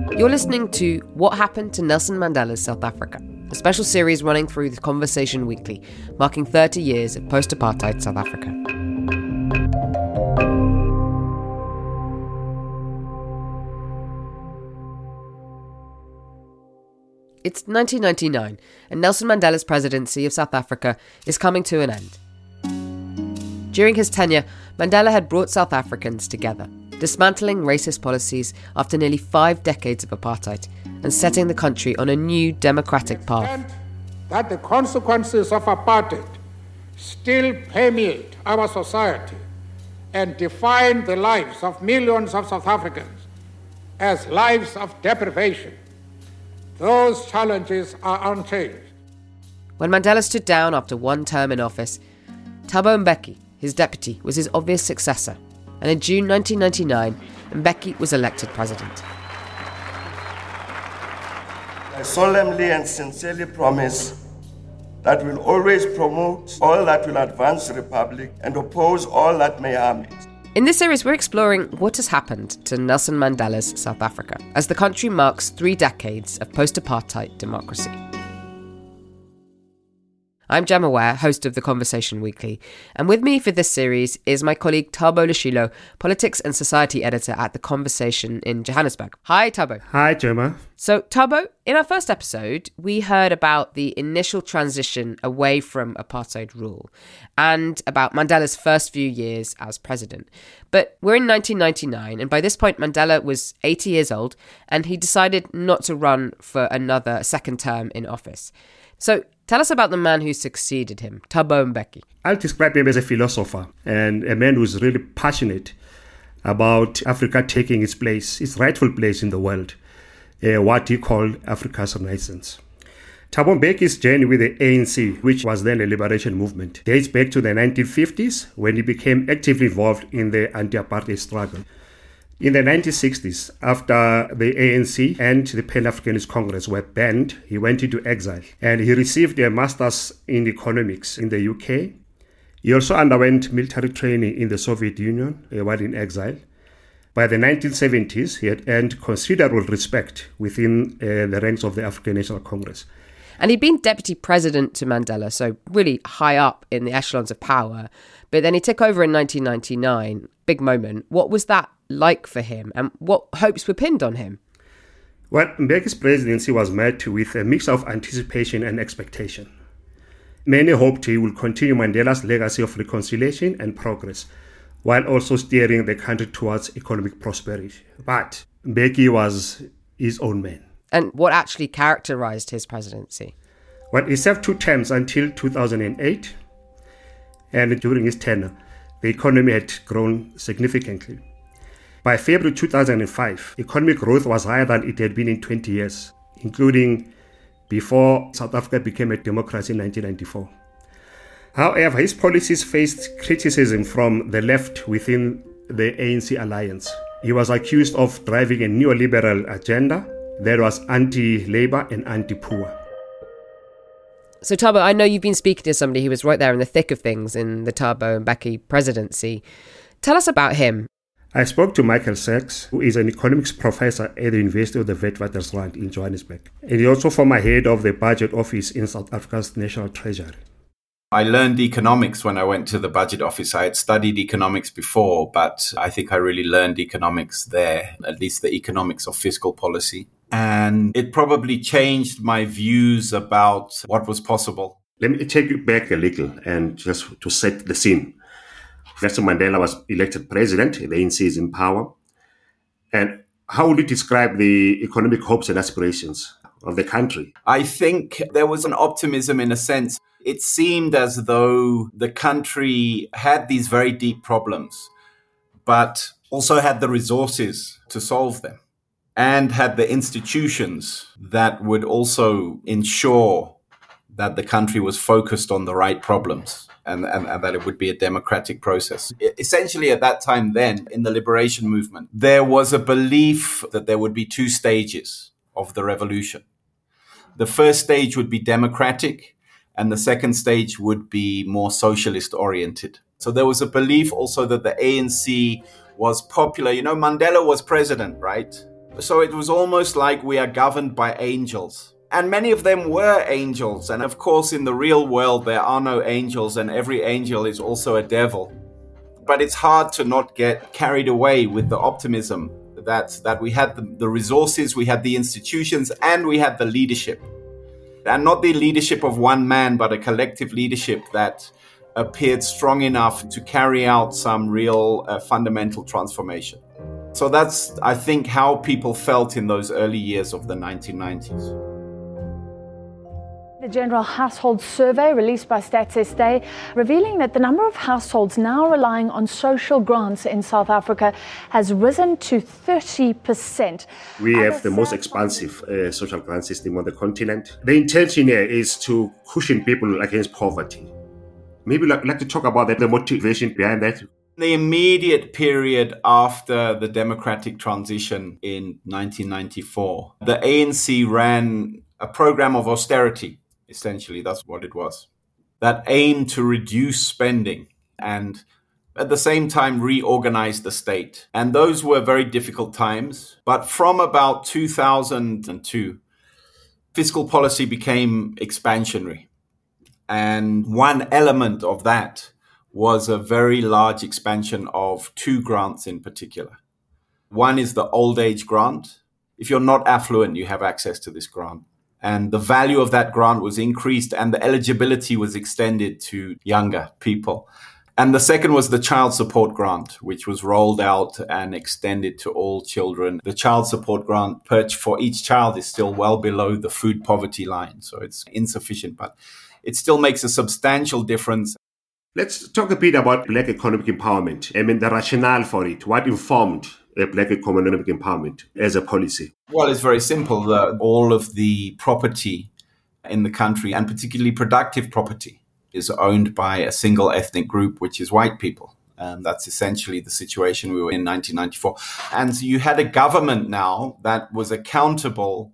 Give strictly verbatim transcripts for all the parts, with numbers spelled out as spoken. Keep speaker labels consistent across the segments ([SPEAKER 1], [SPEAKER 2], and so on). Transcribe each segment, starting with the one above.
[SPEAKER 1] You're listening to What Happened to Nelson Mandela's South Africa, a special series running through the Conversation Weekly, marking thirty years of post-apartheid South Africa. It's nineteen ninety-nine, and Nelson Mandela's presidency of South Africa is coming to an end. During his tenure, Mandela had brought South Africans together, dismantling racist policies after nearly five decades of apartheid and setting the country on a new democratic path.
[SPEAKER 2] That the consequences of apartheid still permeate our society and define the lives of millions of South Africans as lives of deprivation. Those challenges are unchanged.
[SPEAKER 1] When Mandela stood down after one term in office, Thabo Mbeki, his deputy, was his obvious successor, and in June nineteen ninety-nine, Mbeki was elected president.
[SPEAKER 3] I solemnly and sincerely promise that we will always promote all that will advance the Republic and oppose all that may harm it.
[SPEAKER 1] In this series, we're exploring what has happened to Nelson Mandela's South Africa as the country marks three decades of post-apartheid democracy. I'm Gemma Ware, host of The Conversation Weekly, and with me for this series is my colleague Thabo Leshilo, politics and society editor at The Conversation in Johannesburg. Hi, Thabo.
[SPEAKER 4] Hi, Gemma.
[SPEAKER 1] So, Thabo, in our first episode, we heard about the initial transition away from apartheid rule and about Mandela's first few years as president. But we're in nineteen ninety-nine, and by this point, Mandela was eighty years old, and he decided not to run for another second term in office. So, tell us about the man who succeeded him, Thabo Mbeki.
[SPEAKER 4] I'll describe him as a philosopher and a man who's really passionate about Africa taking its place, its rightful place in the world, uh, what he called Africa's Renaissance. Thabo Mbeki's journey with the A N C, which was then a liberation movement, dates back to the nineteen fifties when he became actively involved in the anti-apartheid struggle. In the nineteen sixties, after the A N C and the Pan-Africanist Congress were banned, he went into exile and he received a master's in economics in the U K. He also underwent military training in the Soviet Union uh, while in exile. By the nineteen seventies, he had earned considerable respect within uh, the ranks of the African National Congress.
[SPEAKER 1] And he'd been deputy president to Mandela, so really high up in the echelons of power. But then he took over in nineteen ninety-nine, big moment. What was that like for him, and what hopes were pinned on him?
[SPEAKER 4] Well, Mbeki's presidency was met with a mix of anticipation and expectation. Many hoped he would continue Mandela's legacy of reconciliation and progress, while also steering the country towards economic prosperity. But Mbeki was his own man.
[SPEAKER 1] And what actually characterized his presidency?
[SPEAKER 4] Well, he served two terms until two thousand eight, and during his tenure, the economy had grown significantly. By February two thousand five, economic growth was higher than it had been in twenty years, including before South Africa became a democracy in nineteen ninety-four. However, his policies faced criticism from the left within the A N C alliance. He was accused of driving a neoliberal agenda that was anti-labor and anti-poor.
[SPEAKER 1] So, Thabo, I know you've been speaking to somebody who was right there in the thick of things in the Thabo Mbeki presidency. Tell us about him.
[SPEAKER 4] I spoke to Michael Sachs, who is an economics professor at the University of the Witwatersrand in Johannesburg. And he's also former head of the budget office in South Africa's National Treasury.
[SPEAKER 5] I learned economics when I went to the budget office. I had studied economics before, but I think I really learned economics there, at least the economics of fiscal policy. And it probably changed my views about what was possible.
[SPEAKER 6] Let me take you back a little and just to set the scene. Nelson Mandela was elected president, the A N C is in power. And how would you describe the economic hopes and aspirations of the country?
[SPEAKER 5] I think there was an optimism in a sense. It seemed as though the country had these very deep problems, but also had the resources to solve them and had the institutions that would also ensure that the country was focused on the right problems. And, and, and that it would be a democratic process. Essentially, at that time then, in the liberation movement, there was a belief that there would be two stages of the revolution. The first stage would be democratic, and the second stage would be more socialist-oriented. So there was a belief also that the A N C was popular. You know, Mandela was president, right? So it was almost like we are governed by angels. And many of them were angels. And of course, in the real world, there are no angels, and every angel is also a devil. But it's hard to not get carried away with the optimism that, that we had the, the resources, we had the institutions, and we had the leadership. And not the leadership of one man, but a collective leadership that appeared strong enough to carry out some real uh, fundamental transformation. So that's, I think, how people felt in those early years of the nineteen nineties.
[SPEAKER 7] The General Household Survey released by Stats S A revealing that the number of households now relying on social grants in South Africa has risen to thirty percent.
[SPEAKER 6] We have the most expansive uh, social grant system on the continent. The intention here is to cushion people against poverty. Maybe I'd like to talk about that, the motivation behind that.
[SPEAKER 5] The immediate period after the democratic transition in nineteen ninety-four, the A N C ran a program of austerity. Essentially, that's what it was, that aimed to reduce spending and at the same time reorganize the state. And those were very difficult times. But from about two thousand two, fiscal policy became expansionary. And one element of that was a very large expansion of two grants in particular. One is the old age grant. If you're not affluent, you have access to this grant. And the value of that grant was increased and the eligibility was extended to younger people. And the second was the child support grant, which was rolled out and extended to all children. The child support grant per for each child is still well below the food poverty line. So it's insufficient, but it still makes a substantial difference.
[SPEAKER 6] Let's talk a bit about Black economic empowerment. I mean, the rationale for it. What informed uh, Black economic empowerment as a policy?
[SPEAKER 5] Well, it's very simple. Uh, all of the property in the country, and particularly productive property, is owned by a single ethnic group, which is white people. And that's essentially the situation we were in nineteen ninety-four. And so you had a government now that was accountable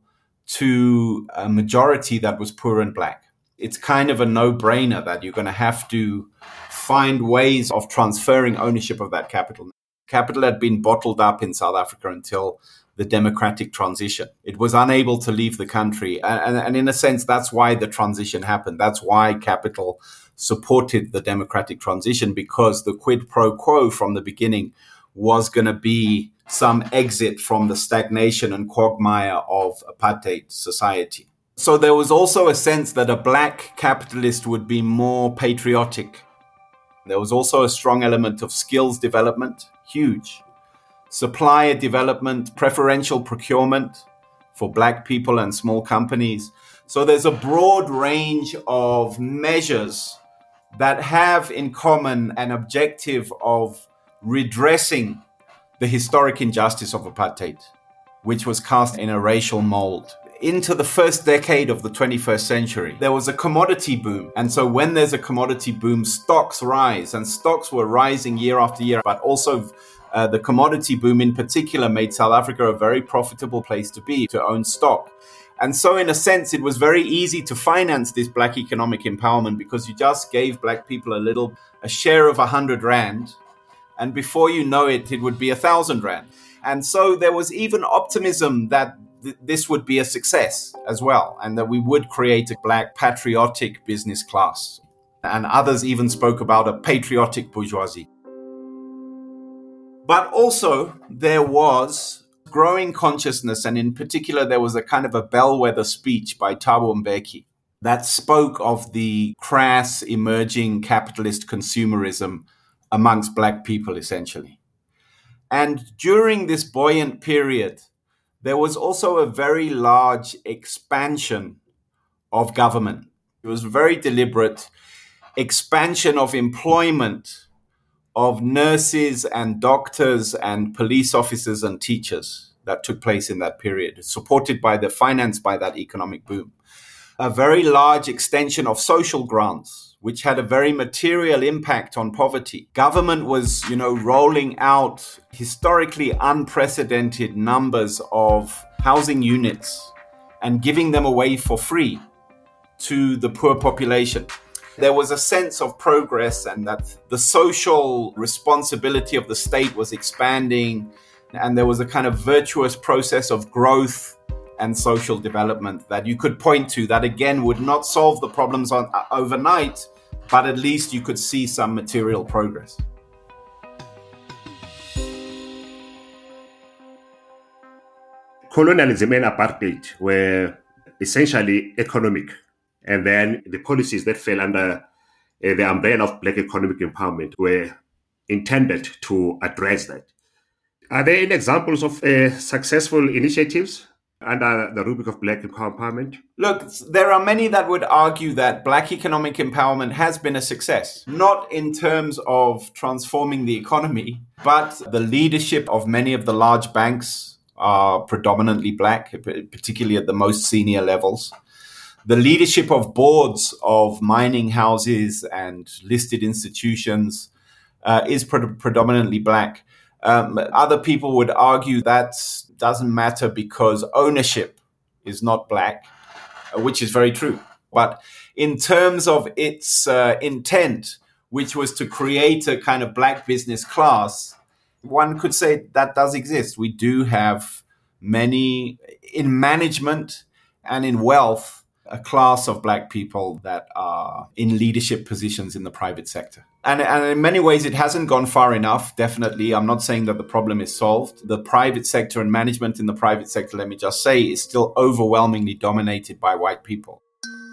[SPEAKER 5] to a majority that was poor and Black. It's kind of a no-brainer that you're going to have to find ways of transferring ownership of that capital. Capital had been bottled up in South Africa until the democratic transition. It was unable to leave the country. And, and in a sense, that's why the transition happened. That's why capital supported the democratic transition, because the quid pro quo from the beginning was going to be some exit from the stagnation and quagmire of apartheid society. So there was also a sense that a Black capitalist would be more patriotic. There was also a strong element of skills development, huge. Supplier development, preferential procurement for Black people and small companies. So there's a broad range of measures that have in common an objective of redressing the historic injustice of apartheid, which was cast in a racial mold. Into the first decade of the twenty-first century, there was a commodity boom. And so when there's a commodity boom, stocks rise, and stocks were rising year after year. But also uh, the commodity boom in particular made South Africa a very profitable place to be, to own stock. And so in a sense, it was very easy to finance this Black economic empowerment because you just gave Black people a little, a share of a hundred rand. And before you know it, it would be a thousand rand. And so there was even optimism that th- this would be a success as well, and that we would create a Black patriotic business class. And others even spoke about a patriotic bourgeoisie. But also there was growing consciousness, and in particular there was a kind of a bellwether speech by Thabo Mbeki that spoke of the crass emerging capitalist consumerism amongst Black people, essentially. And during this buoyant period, there was also a very large expansion of government. It was very deliberate expansion of employment of nurses and doctors and police officers and teachers that took place in that period, supported by the financed by that economic boom. A very large extension of social grants, which had a very material impact on poverty. Government was, you know, rolling out historically unprecedented numbers of housing units and giving them away for free to the poor population. There was a sense of progress and that the social responsibility of the state was expanding, And there was a kind of virtuous process of growth and social development that you could point to that, again, would not solve the problems on, uh, overnight, but at least you could see some material progress.
[SPEAKER 6] Colonialism and apartheid were essentially economic, and then the policies that fell under uh, the umbrella of Black economic empowerment were intended to address that. Are there any examples of uh, successful initiatives under the rubric of Black empowerment?
[SPEAKER 5] Look, there are many that would argue that Black economic empowerment has been a success, not in terms of transforming the economy, but the leadership of many of the large banks are predominantly Black, particularly at the most senior levels. The leadership of boards of mining houses and listed institutions uh, is pre- predominantly Black. Um, other people would argue that doesn't matter because ownership is not Black, which is very true. But in terms of its uh, intent, which was to create a kind of Black business class, one could say that does exist. We do have many in management and in wealth, a class of Black people that are in leadership positions in the private sector. And, and in many ways, it hasn't gone far enough, definitely. I'm not saying that the problem is solved. The private sector and management in the private sector, let me just say, is still overwhelmingly dominated by white people.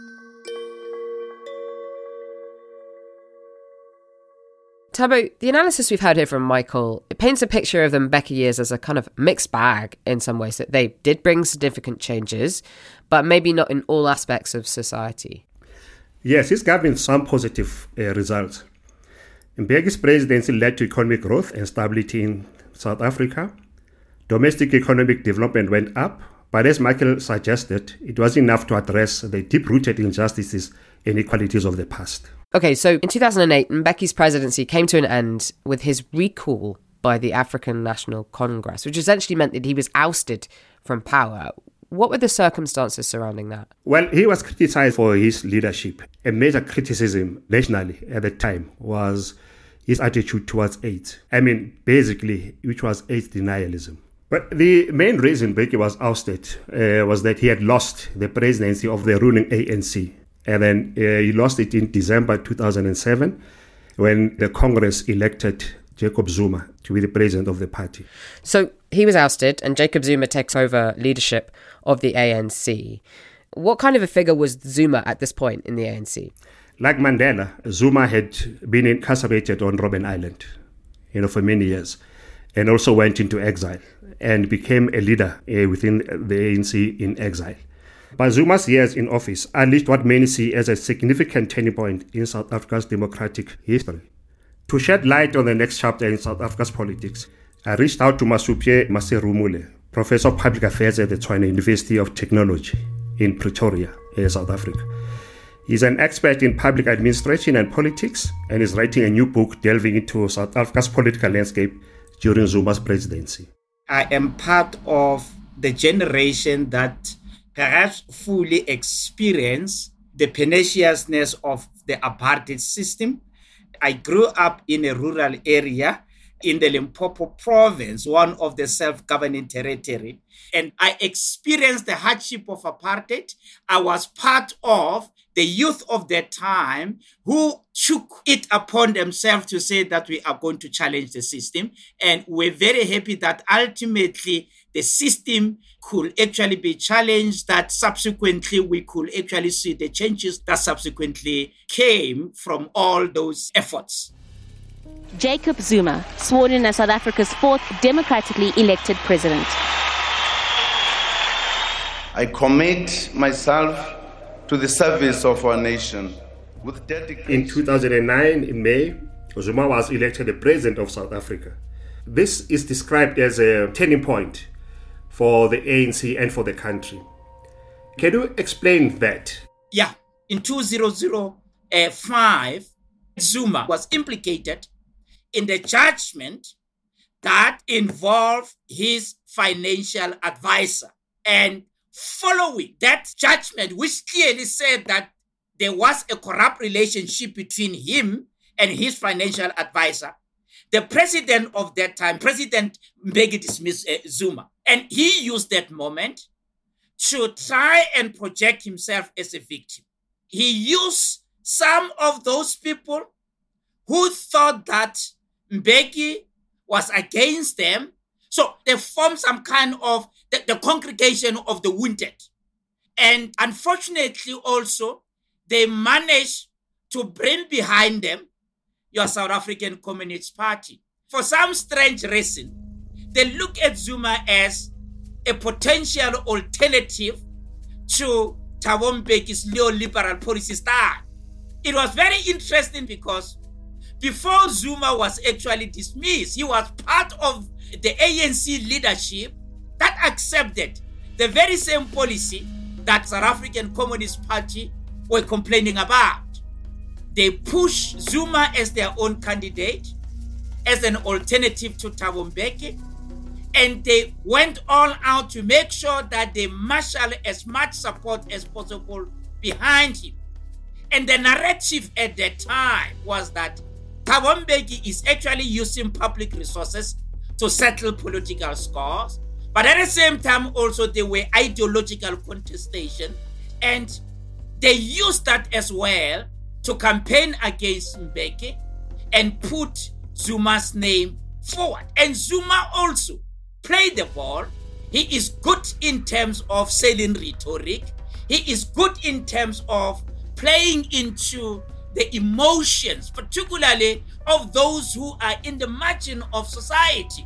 [SPEAKER 1] Thabo, the analysis we've heard here from Michael, it paints a picture of the Mbeki years as a kind of mixed bag in some ways, that they did bring significant changes, but maybe not in all aspects of society.
[SPEAKER 4] Yes, he's given some positive uh, results. Mbeki's presidency led to economic growth and stability in South Africa. Domestic economic development went up, but as Michael suggested, it wasn't enough to address the deep-rooted injustices and inequalities of the past.
[SPEAKER 1] Okay, so in two thousand eight, Mbeki's presidency came to an end with his recall by the African National Congress, which essentially meant that he was ousted from power. What were the circumstances surrounding that?
[SPEAKER 4] Well, he was criticized for his leadership. A major criticism nationally at the time was his attitude towards AIDS. I mean, basically, which was AIDS denialism. But the main reason Mbeki was ousted uh, was that he had lost the presidency of the ruling A N C. And then uh, he lost it in December two thousand seven when the Congress elected Jacob Zuma to be the president of the party.
[SPEAKER 1] So he was ousted and Jacob Zuma takes over leadership of the A N C. What kind of a figure was Zuma at this point in the A N C?
[SPEAKER 4] Like Mandela, Zuma had been incarcerated on Robben Island, you know, for many years, and also went into exile and became a leader uh, within the A N C in exile. But Zuma's years in office unleashed what many see as a significant turning point in South Africa's democratic history. To shed light on the next chapter in South Africa's politics, I reached out to Masupie Maserumule, Professor of Public Affairs at the Tshwane University of Technology in Pretoria, South Africa. He's an expert in public administration and politics and is writing a new book delving into South Africa's political landscape during Zuma's presidency.
[SPEAKER 8] I am part of the generation that perhaps fully experience the perniciousness of the apartheid system. I grew up in a rural area in the Limpopo province, one of the self-governing territory, and I experienced the hardship of apartheid. I was part of the youth of that time who took it upon themselves to say that we are going to challenge the system. And we're very happy that ultimately the system could actually be challenged, that subsequently we could actually see the changes that subsequently came from all those efforts.
[SPEAKER 9] Jacob Zuma, sworn in as South Africa's fourth democratically elected president.
[SPEAKER 10] I commit myself to the service of our nation with dedication.
[SPEAKER 4] In two thousand nine, in May, Zuma was elected the president of South Africa. This is described as a turning point for the A N C and for the country. Can you explain that?
[SPEAKER 8] Yeah. In two thousand five, Zuma was implicated in the judgment that involved his financial advisor. And following that judgment, which clearly said that there was a corrupt relationship between him and his financial advisor, the president of that time, President Mbeki Zuma, and he used that moment to try and project himself as a victim. He used some of those people who thought that Mbeki was against them. So they formed some kind of the, the congregation of the wounded. And unfortunately also, they managed to bring behind them your South African Communist Party. For some strange reason, they look at Zuma as a potential alternative to Thabo Mbeki's neoliberal policy style. It was very interesting because before Zuma was actually dismissed, he was part of the A N C leadership that accepted the very same policy that South African Communist Party were complaining about. They pushed Zuma as their own candidate, as an alternative to Thabo Mbeki, and they went all out to make sure that they marshal as much support as possible behind him. And the narrative at that time was that Thabo Mbeki is actually using public resources to settle political scores, but at the same time also there were ideological contestation, and they used that as well to campaign against Mbeki and put Zuma's name forward. And Zuma also played the ball. He is good in terms of selling rhetoric. He is good in terms of playing into the emotions, particularly of those who are in the margin of society.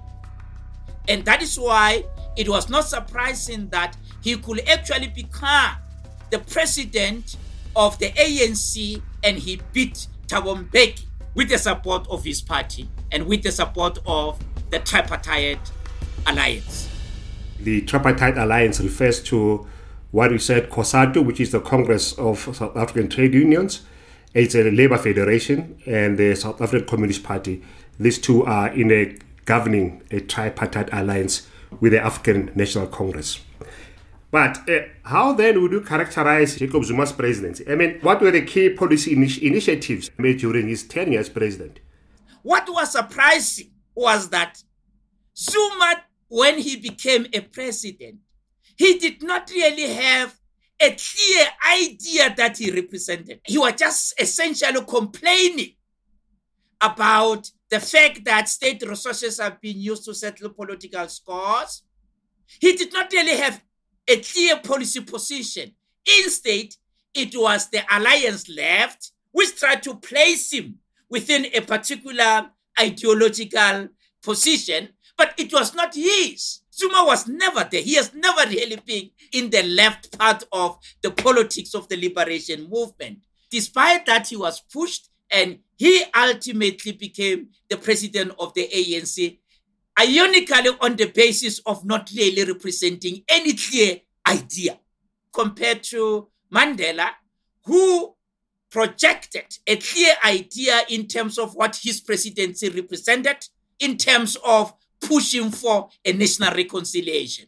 [SPEAKER 8] And that is why it was not surprising that he could actually become the president of the A N C, and he beat Thabo Mbeki with the support of his party and with the support of the Tripartite Alliance.
[SPEAKER 4] The Tripartite Alliance refers to what we said, COSATU, which is the Congress of South African Trade Unions. It's a labor federation, and the South African Communist Party. These two are in a governing a tripartite alliance with the African National Congress. But uh, how then would you characterize Jacob Zuma's presidency? I mean, what were the key policy initi- initiatives made during his tenure as president?
[SPEAKER 8] What was surprising was that Zuma, when he became a president, he did not really have a clear idea that he represented. He was just essentially complaining about the fact that state resources have been used to settle political scores. He did not really have a clear policy position. Instead, it was the alliance left which tried to place him within a particular ideological position, but it was not his. Zuma was never there. He has never really been in the left part of the politics of the liberation movement. Despite that, he was pushed, and he ultimately became the president of the A N C, ironically on the basis of not really representing any clear idea, compared to Mandela, who projected a clear idea in terms of what his presidency represented, in terms of pushing for a national reconciliation.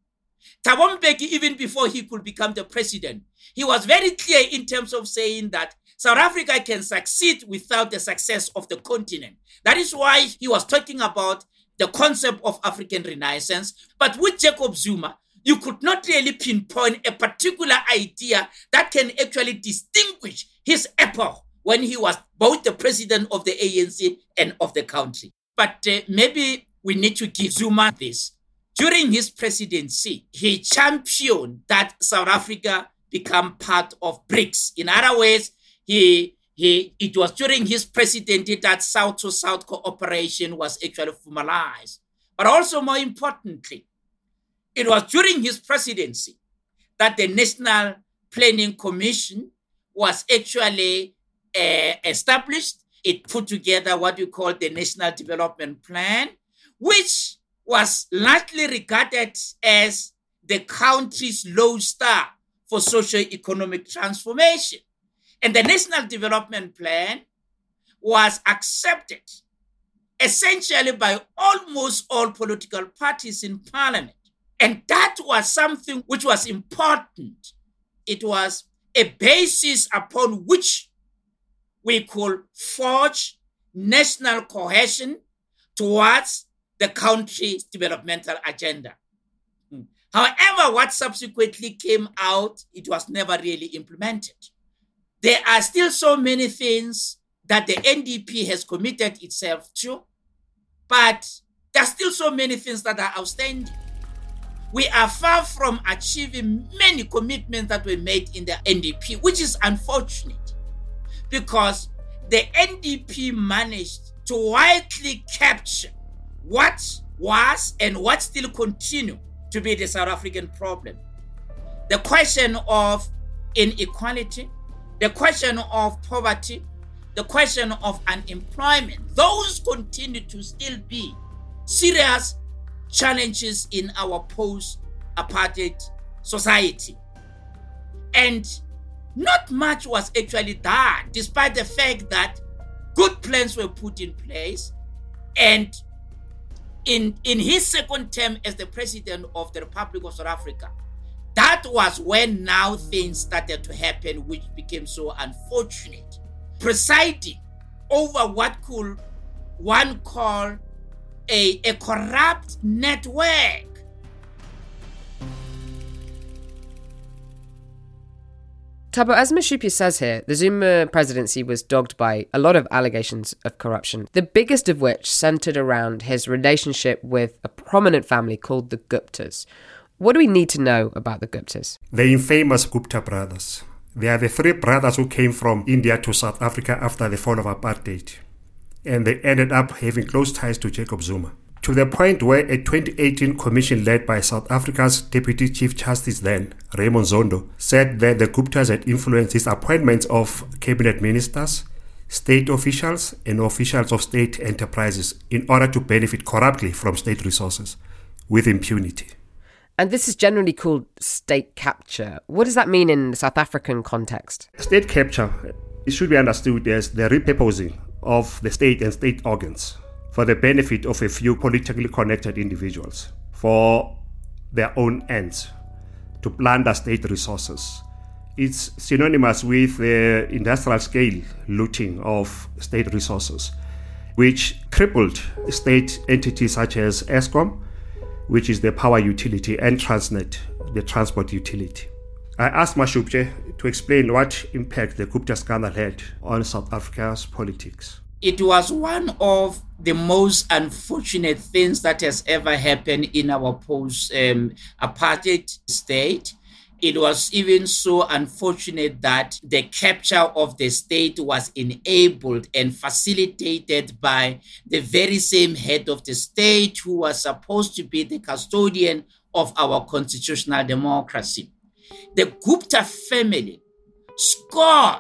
[SPEAKER 8] Thabo Mbeki, even before he could become the president, he was very clear in terms of saying that South Africa can succeed without the success of the continent. That is why he was talking about the concept of African Renaissance. But with Jacob Zuma, you could not really pinpoint a particular idea that can actually distinguish his epoch when he was both the president of the A N C and of the country. But uh, maybe we need to give Zuma this. During his presidency, he championed that South Africa become part of BRICS. In other words, he He, it was during his presidency that South-to-South cooperation was actually formalized. But also more importantly, it was during his presidency that the National Planning Commission was actually uh, established. It put together what we call the National Development Plan, which was largely regarded as the country's lodestar for socio-economic transformation. And the National Development Plan was accepted essentially by almost all political parties in parliament. And that was something which was important. It was a basis upon which we could forge national cohesion towards the country's developmental agenda. However, what subsequently came out, it was never really implemented. There are still so many things that the N D P has committed itself to, but there are still so many things that are outstanding. We are far from achieving many commitments that were made in the N D P, which is unfortunate because the N D P managed to widely capture what was and what still continue to be the South African problem. The question of inequality, the question of poverty, the question of unemployment, those continue to still be serious challenges in our post-apartheid society. And not much was actually done, despite the fact that good plans were put in place. And in, in his second term as the president of the Republic of South Africa, that was when now things started to happen, which became so unfortunate. Presiding over what could one call a, a corrupt network.
[SPEAKER 1] Thabo, as Mashupia says here, the Zuma presidency was dogged by a lot of allegations of corruption, the biggest of which centred around his relationship with a prominent family called the Guptas. What do we need to know about the Guptas?
[SPEAKER 4] The infamous Gupta brothers. They are the three brothers who came from India to South Africa after the fall of apartheid. And they ended up having close ties to Jacob Zuma, to the point where a twenty eighteen commission led by South Africa's Deputy Chief Justice then, Raymond Zondo, said that the Guptas had influenced his appointments of cabinet ministers, state officials, and officials of state enterprises in order to benefit corruptly from state resources with impunity.
[SPEAKER 1] And this is generally called state capture. What does that mean in the South African context?
[SPEAKER 4] State capture, it should be understood as the repurposing of the state and state organs for the benefit of a few politically connected individuals for their own ends, to plunder state resources. It's synonymous with the industrial scale looting of state resources, which crippled state entities such as Eskom, which is the power utility, and Transnet, the transport utility. I asked Mashupje to explain what impact the Gupta scandal had on South Africa's politics.
[SPEAKER 8] It was one of the most unfortunate things that has ever happened in our post-apartheid um, state. It was even so unfortunate that the capture of the state was enabled and facilitated by the very same head of the state who was supposed to be the custodian of our constitutional democracy. The Gupta family scored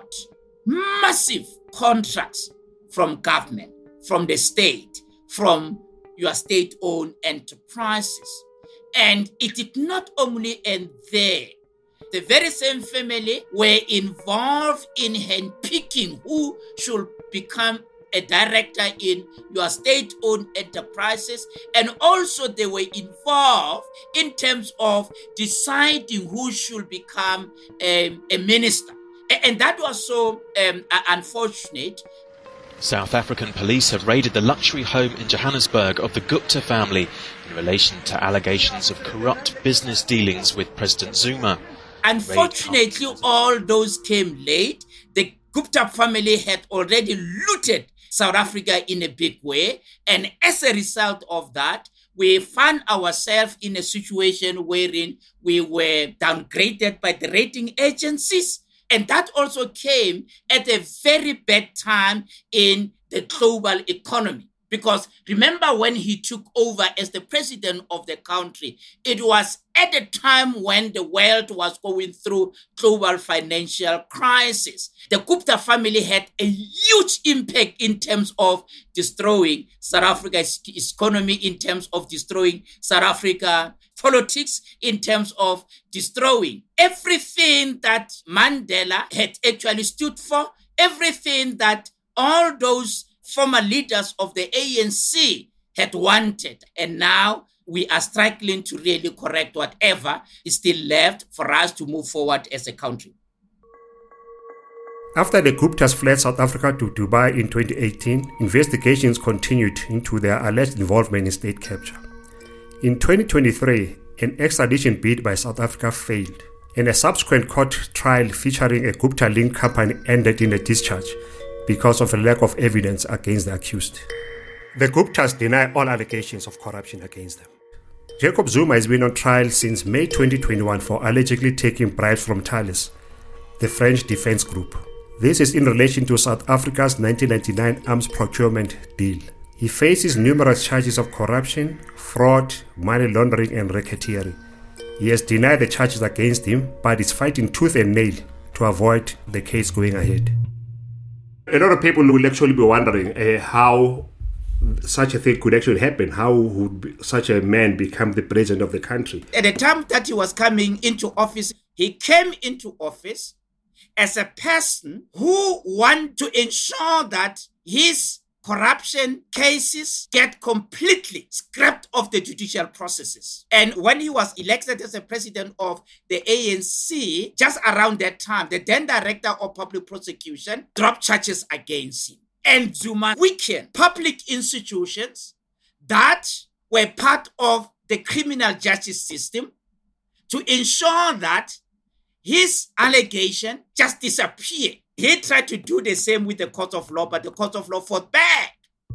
[SPEAKER 8] massive contracts from government, from the state, from your state-owned enterprises. And it did not only end there. The very same family were involved in handpicking who should become a director in your state-owned enterprises, and also they were involved in terms of deciding who should become um, a minister. And that was so um, unfortunate.
[SPEAKER 11] South African police have raided the luxury home in Johannesburg of the Gupta family in relation to allegations of corrupt business dealings with President Zuma.
[SPEAKER 8] Unfortunately, all those came late. The Gupta family had already looted South Africa in a big way. And as a result of that, we found ourselves in a situation wherein we were downgraded by the rating agencies. And that also came at a very bad time in the global economy. Because remember when he took over as the president of the country, it was at a time when the world was going through global financial crisis. The Gupta family had a huge impact in terms of destroying South Africa's economy, in terms of destroying South Africa politics, in terms of destroying everything that Mandela had actually stood for, everything that all those former leaders of the A N C had wanted. And now we are struggling to really correct whatever is still left for us to move forward as a country.
[SPEAKER 4] After the Guptas fled South Africa to Dubai in twenty eighteen, investigations continued into their alleged involvement in state capture. In twenty twenty-three, an extradition bid by South Africa failed, and a subsequent court trial featuring a Gupta-linked company ended in a discharge because of a lack of evidence against the accused. The Guptas deny all allegations of corruption against them. Jacob Zuma has been on trial since May twenty twenty-one for allegedly taking bribes from Thales, the French defense group. This is in relation to South Africa's nineteen ninety-nine arms procurement deal. He faces numerous charges of corruption, fraud, money laundering, and racketeering. He has denied the charges against him, but is fighting tooth and nail to avoid the case going ahead. A lot of people will actually be wondering uh, how such a thing could actually happen. How would such a man become the president of the country?
[SPEAKER 8] At the time that he was coming into office, he came into office as a person who wanted to ensure that his corruption cases get completely scrapped off the judicial processes. And when he was elected as the president of the A N C, just around that time, the then director of public prosecution dropped charges against him. And Zuma weakened public institutions that were part of the criminal justice system to ensure that his allegation just disappeared. He tried to do the same with the court of law, but the court of law fought back.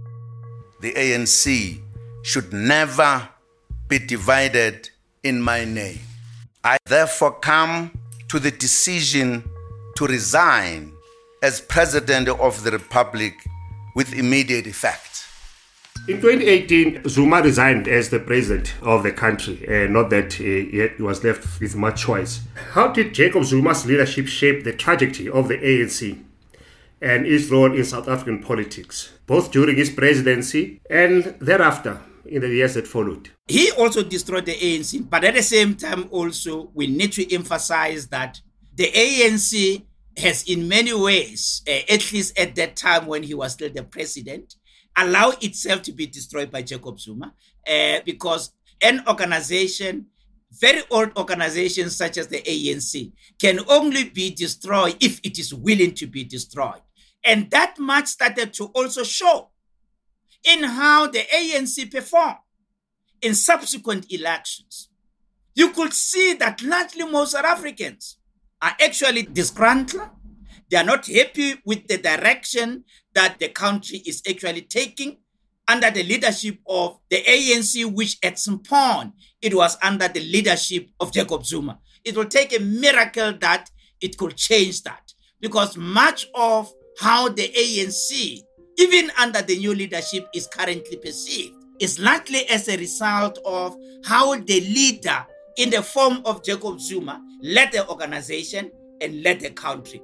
[SPEAKER 10] The A N C should never be divided in my name. I therefore come to the decision to resign as President of the Republic with immediate effect.
[SPEAKER 4] In twenty eighteen, Zuma resigned as the president of the country, uh, not that uh, he was left with much choice. How did Jacob Zuma's leadership shape the trajectory of the A N C and its role in South African politics, both during his presidency and thereafter in the years that followed?
[SPEAKER 8] He also destroyed the A N C, but at the same time also we need to emphasize that the A N C has in many ways, uh, at least at that time when he was still the president, allowed itself to be destroyed by Jacob Zuma uh, because an organization, very old organizations such as the A N C, can only be destroyed if it is willing to be destroyed. And that much started to also show in how the A N C performed in subsequent elections. You could see that largely most South Africans are actually disgruntled. They are not happy with the direction that the country is actually taking under the leadership of the A N C, which at some point it was under the leadership of Jacob Zuma. It will take a miracle that it could change that, because much of how the A N C, even under the new leadership, is currently perceived is largely as a result of how the leader in the form of Jacob Zuma led the organization and led the country.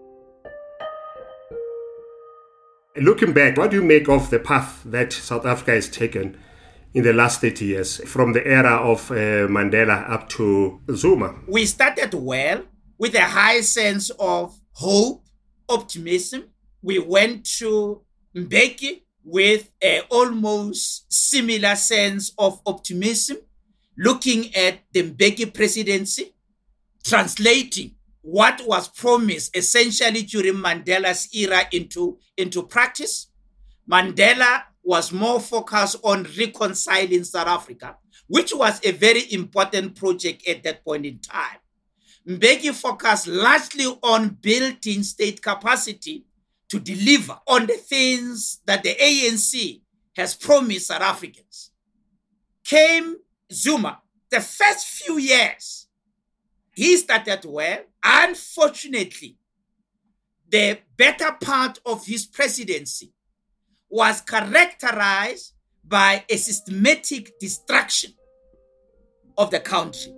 [SPEAKER 4] Looking back, what do you make of the path that South Africa has taken in the last thirty years, from the era of uh, Mandela up to Zuma?
[SPEAKER 8] We started well with a high sense of hope, optimism. We went to Mbeki with an almost similar sense of optimism, looking at the Mbeki presidency, translating what was promised essentially during Mandela's era into, into practice. Mandela was more focused on reconciling South Africa, which was a very important project at that point in time. Mbeki focused largely on building state capacity to deliver on the things that the A N C has promised South Africans. Came Zuma. The first few years, he started well. Unfortunately, the better part of his presidency was characterized by a systematic destruction of the country.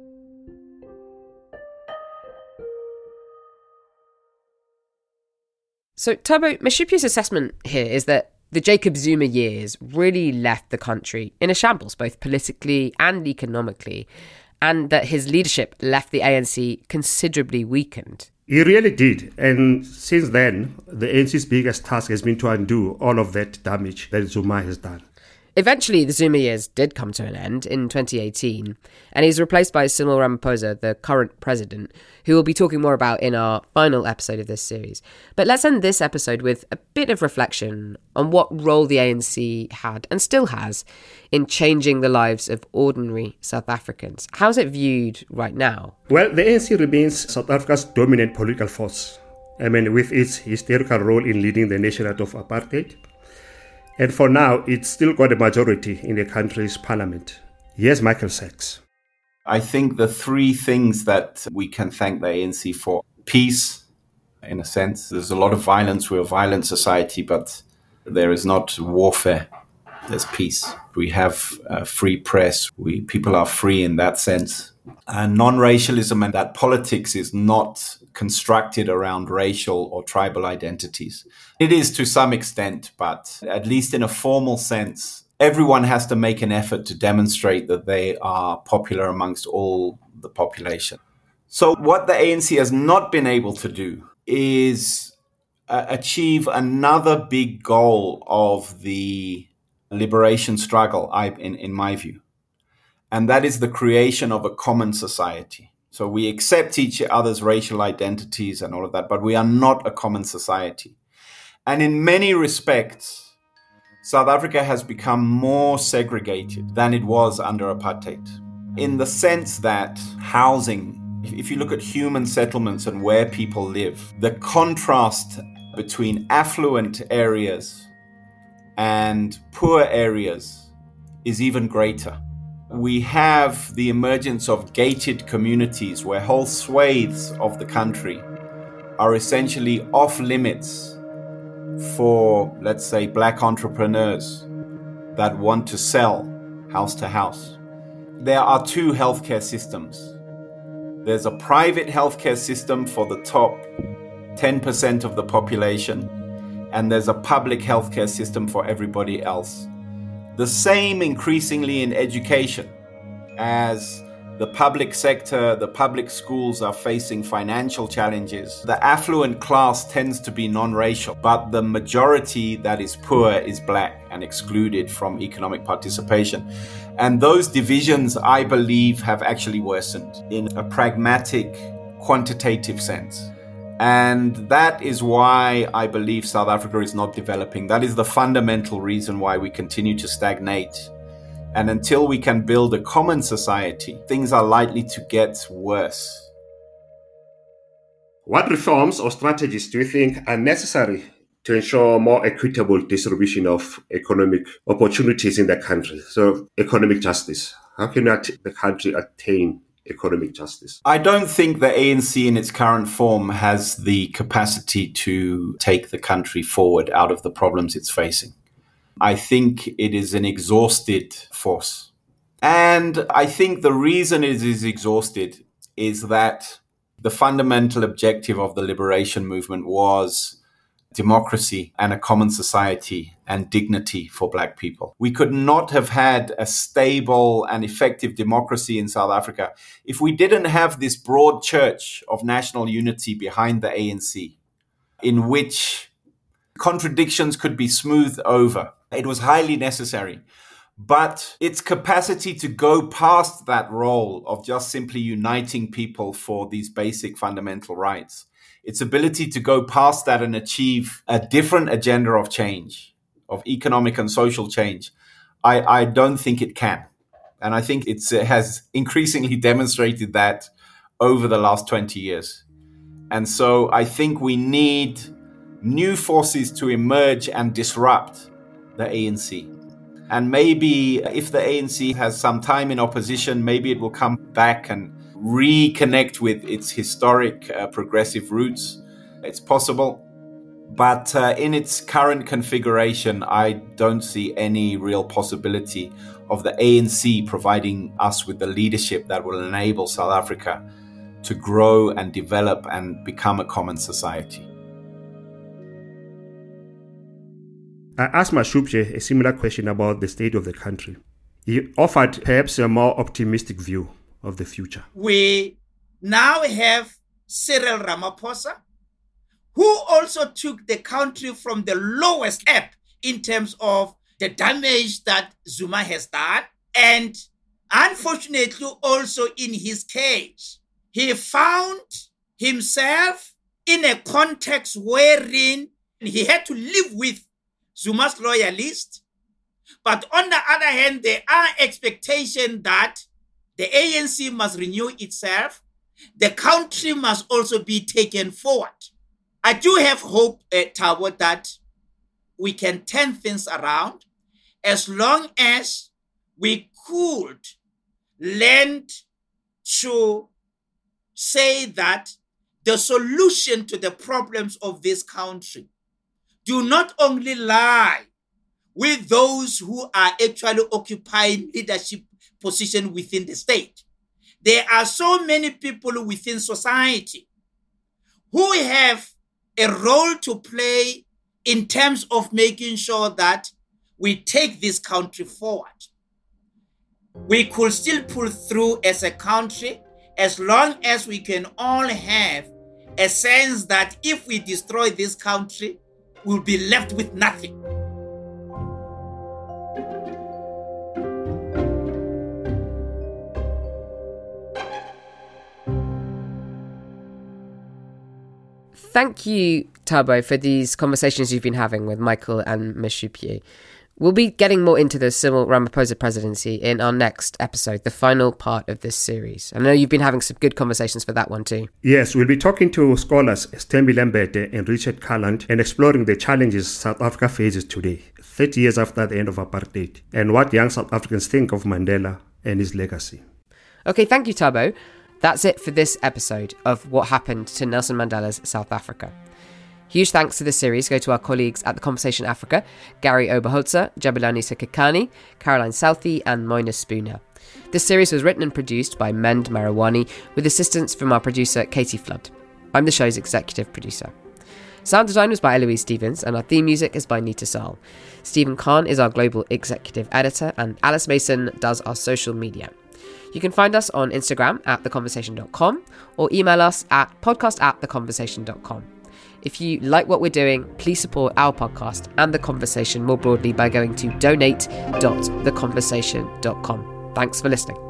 [SPEAKER 1] So, Thabo, Mashupi's assessment here is that the Jacob Zuma years really left the country in a shambles, both politically and economically, and that his leadership left the A N C considerably weakened.
[SPEAKER 4] He really did. And since then, the A N C's biggest task has been to undo all of that damage that Zuma has done.
[SPEAKER 1] Eventually, the Zuma years did come to an end in twenty eighteen, and he's replaced by Cyril Ramaphosa, the current president, who we'll be talking more about in our final episode of this series. But let's end this episode with a bit of reflection on what role the A N C had and still has in changing the lives of ordinary South Africans. How's it viewed right now?
[SPEAKER 4] Well, the A N C remains South Africa's dominant political force. I mean, with its historical role in leading the nation out of apartheid. And for now, it's still got a majority in the country's parliament. Here's Michael Sachs.
[SPEAKER 5] I think the three things that we can thank the A N C for: peace, in a sense. There's a lot of violence. We're a violent society, but there is not warfare. There's peace. We have a free press. We people are free in that sense. And non-racialism, and that politics is not constructed around racial or tribal identities. It is to some extent, but at least in a formal sense, everyone has to make an effort to demonstrate that they are popular amongst all the population. So what the A N C has not been able to do is uh, achieve another big goal of the liberation struggle, I, in, in my view. And that is the creation of a common society. So we accept each other's racial identities and all of that, but we are not a common society. And in many respects, South Africa has become more segregated than it was under apartheid, in the sense that housing, if you look at human settlements and where people live, the contrast between affluent areas and poor areas is even greater. We have the emergence of gated communities where whole swathes of the country are essentially off limits for, let's say, black entrepreneurs that want to sell house to house. There are two healthcare systems. There's a private healthcare system for the top ten percent of the population, and there's a public healthcare system for everybody else. The same increasingly in education, as the public sector, the public schools are facing financial challenges. The affluent class tends to be non-racial, but the majority that is poor is black and excluded from economic participation. And those divisions, I believe, have actually worsened in a pragmatic, quantitative sense. And that is why I believe South Africa is not developing. That is the fundamental reason why we continue to stagnate. And until we can build a common society, things are likely to get worse.
[SPEAKER 6] What reforms or strategies do you think are necessary to ensure more equitable distribution of economic opportunities in the country? So, economic justice. How can the country attain economic justice?
[SPEAKER 5] I don't think the A N C in its current form has the capacity to take the country forward out of the problems it's facing. I think it is an exhausted force. And I think the reason it is exhausted is that the fundamental objective of the liberation movement was democracy and a common society and dignity for black people. We could not have had a stable and effective democracy in South Africa if we didn't have this broad church of national unity behind the A N C, in which contradictions could be smoothed over. It was highly necessary. But its capacity to go past that role of just simply uniting people for these basic fundamental rights, its ability to go past that and achieve a different agenda of change, of economic and social change, I, I don't think it can. And I think it's, it has increasingly demonstrated that over the last twenty years. And so I think we need new forces to emerge and disrupt the A N C. And maybe if the A N C has some time in opposition, maybe it will come back and reconnect with its historic uh, progressive roots. It's possible. But uh, in its current configuration, I don't see any real possibility of the A N C providing us with the leadership that will enable South Africa to grow and develop and become a common society.
[SPEAKER 4] I asked Mashupje a similar question about the state of the country. He offered perhaps a more optimistic view of the future.
[SPEAKER 8] We now have Cyril Ramaphosa, who also took the country from the lowest ebb in terms of the damage that Zuma has done. And unfortunately, also in his case, he found himself in a context wherein he had to live with Zuma's loyalists. But on the other hand, there are expectations that the A N C must renew itself. The country must also be taken forward. I do have hope, uh, Thabo, that we can turn things around as long as we could learn to say that the solution to the problems of this country do not only lie with those who are actually occupying leadership position within the state. There are so many people within society who have a role to play in terms of making sure that we take this country forward. We could still pull through as a country as long as we can all have a sense that if we destroy this country, we'll be left with nothing.
[SPEAKER 1] Thank you, Thabo, for these conversations you've been having with Michael and Motshupyi. We'll be getting more into the Cyril Ramaphosa presidency in our next episode, the final part of this series. I know you've been having some good conversations for that one too.
[SPEAKER 4] Yes, we'll be talking to scholars Sthembi Lembede and Richard Calland and exploring the challenges South Africa faces today, thirty years after the end of apartheid, and what young South Africans think of Mandela and his legacy.
[SPEAKER 1] Okay, thank you, Thabo. That's it for this episode of What Happened to Nelson Mandela's South Africa. Huge thanks to this series go to our colleagues at The Conversation Africa, Gary Oberholzer, Jabulani Sekekani, Caroline Southey and Moina Spooner. This series was written and produced by Mend Marawani with assistance from our producer Katie Flood. I'm the show's executive producer. Sound design was by Eloise Stevens and our theme music is by Nita Saal. Stephen Kahn is our global executive editor and Alice Mason does our social media. You can find us on Instagram at the conversation dot com or email us at podcast at the conversation dot com. If you like what we're doing, please support our podcast and The Conversation more broadly by going to donate dot the conversation dot com. Thanks for listening.